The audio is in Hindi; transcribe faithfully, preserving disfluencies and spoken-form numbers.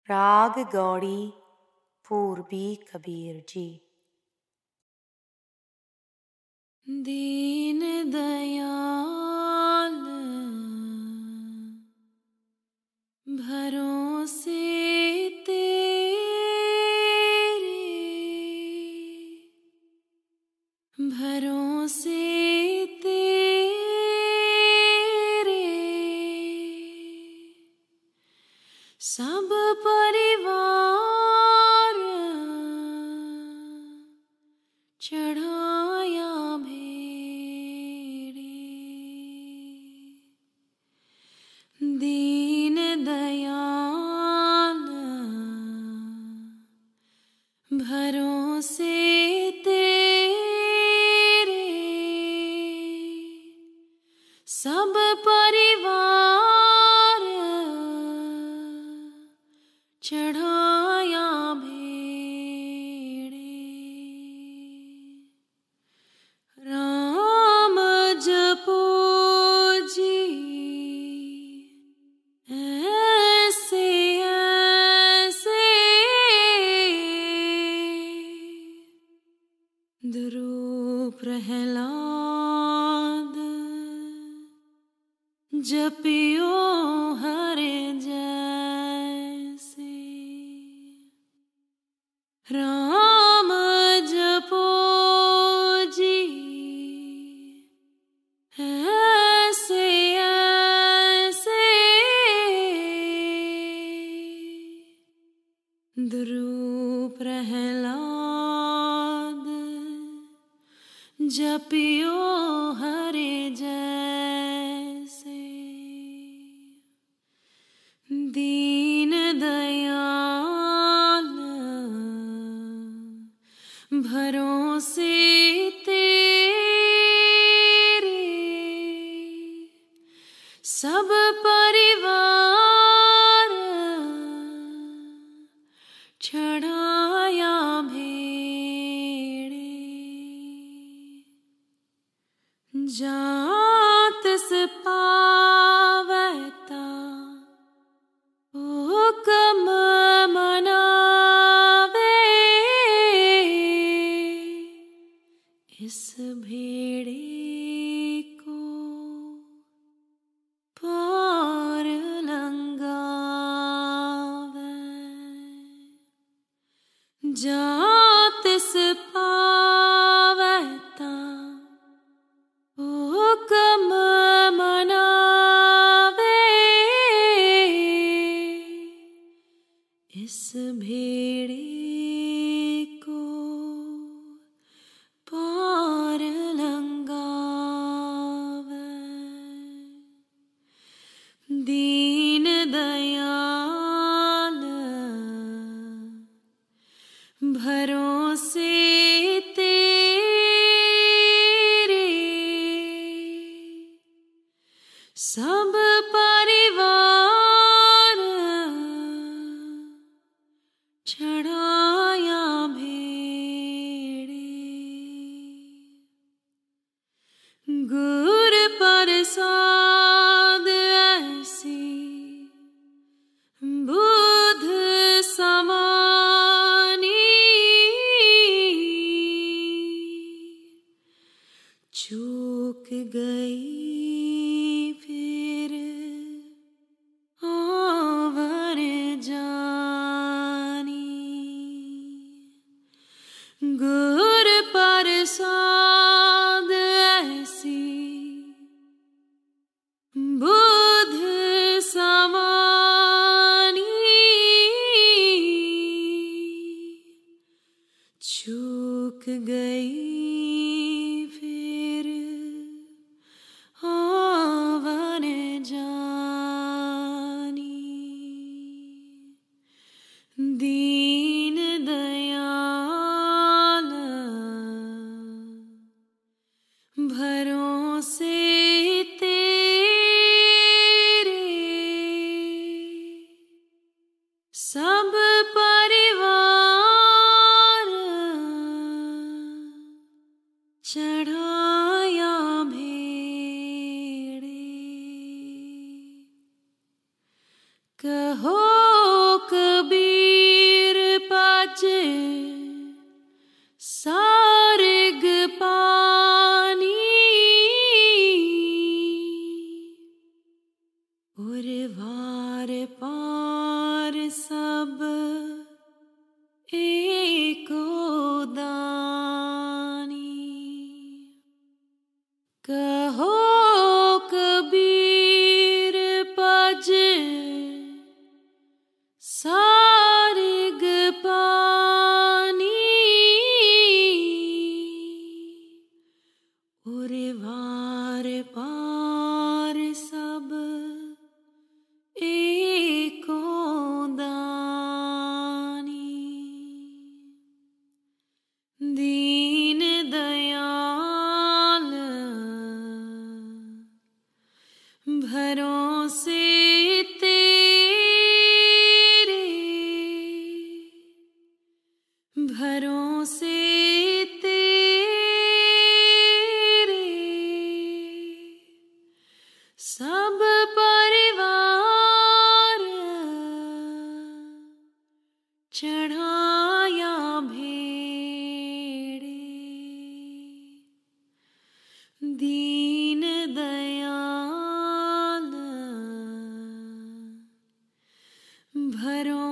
राग गौड़ी पूर्वी कबीर जी। दीन दयाल भरोसे तेरे, भरोसे तेरे सब परिवार चढ़ाया भेड़े। दीन दयाल भरोसे तेरे सब परिवार चढ़ाया भेड़े। राम जपो जी ऐसे ऐसे, ध्रुव प्रहलाद जपियो हरे जैसे। राम जपो जी ऐसे ऐसे, ध्रुव प्रहलाद जपियो हरे जैसे। दीन दयाल भरोसे तेरे सब परिवार चढ़ाया भेड़े। जात से पावता हुक्म मनावे, इस भेड़े को पार लंगावे। जात से पावता हुक्म मनावे, इस भेड़े को पार लंगावे। दीन दयाल भरोसे तेरे सब परिवार चढ़ाया भेड़े। गुर प्रसाद ऐसी बुध समानी, चूक गई फिर आवर जानी। गुर प्रसाद ऐसी बुध समानी, चूक गई फिर आवर जानी। दीन दयाल भरोसे तेरे सब परिवार चढ़ाया भेड़े। कहो कबीर चढ़ाया भेड़े दीन दयाल भरो